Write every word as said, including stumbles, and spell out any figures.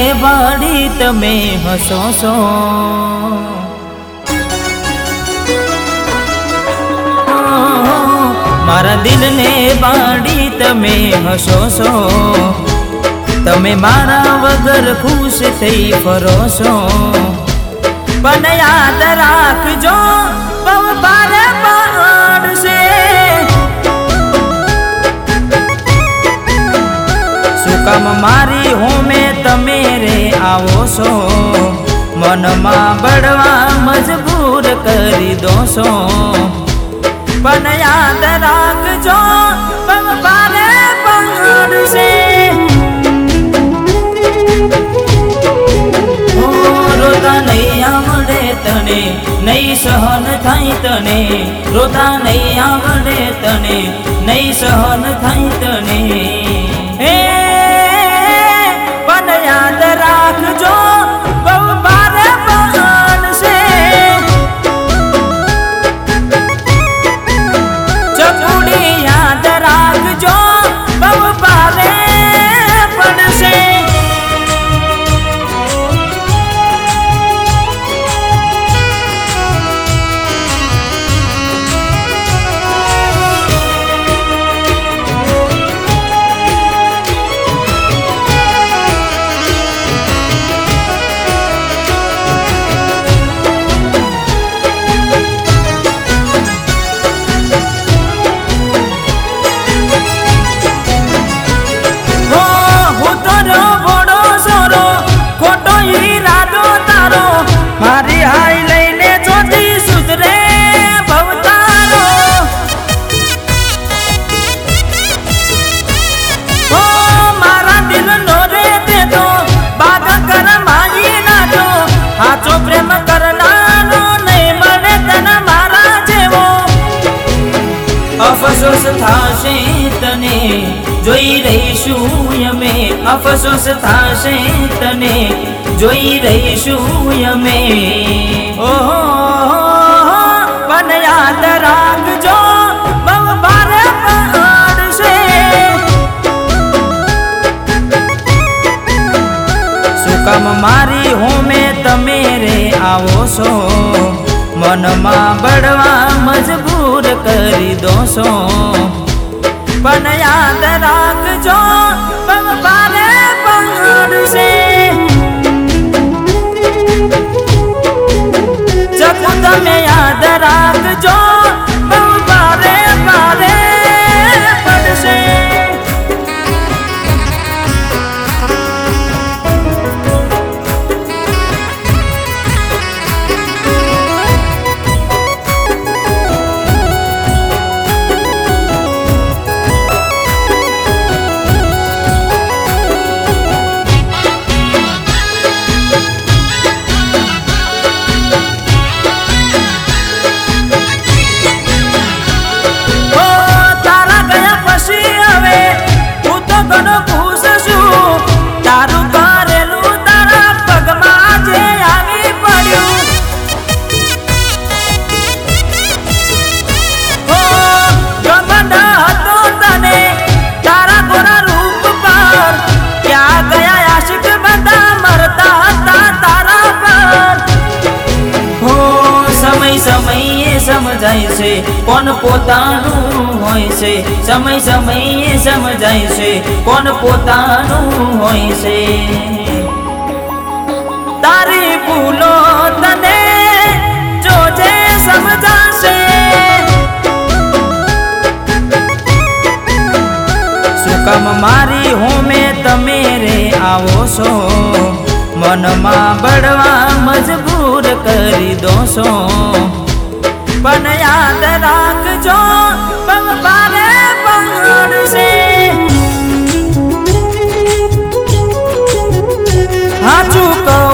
વાળી તમે હસો છો, મારા દિલને વાળી તમે હસો છો, તમે મારા વગર ખુશ થઈ ફરો છો, પણ યાદ રાખજો બહુ ભારે પડશે, શું કામ મારી હોમે તમે રે આવો છો, મનમાં બળવા મજબૂર કરી દો છો, પણ યાદ રાખજો બહુ ભારે પડશે, રોતા નહીં આવડે તને નહીં સહન થાય તને, રોતા નહીં આવડે તને નહીં સહન થાય તને, હે પણ યાદ રાખજો બહુ ભારે પડશે, ચકુડી યાદ રાખજો બહુ ભારે પડશે, મારી હાઈ લઈને જોતી સુધરે ભવતારો, ઓ મારા દિલનો રે તે તો બાગ કરમાઈ નાખો, હાચો પ્રેમ કરનારો નહીં મળે તને મારા જેવો, અફસોસ થાશે તને જોઈ રહીશું અમે, અફસોસ થાશે તને જોઈ રહીશું અમે, ઓહો પણ યાદ રાખજો બહુ ભારે પડશે, શું કામ મારી હોમે તમે રે આવો છો, મનમાં બળવા મજબૂર કરી દો છો, પણ યાદ રાખજો બહુ ભારે પડશે, તમે યાદ રાખજો બહુ ભારે ભારે પડશે, સમજાય છે કોણ પોતાનું હોય છે, સમય સમયે સમજાય છે કોણ પોતાનું હોય છે, તારી ભૂલો તને જોજે સમજાશે, શું કામ મારી હોમે તમે રે આવો છો, મનમાં બળવા મજબૂર કરી દો છો, પણ યાદ રાખજો બહુ ભારે પડશે, હાચું કહો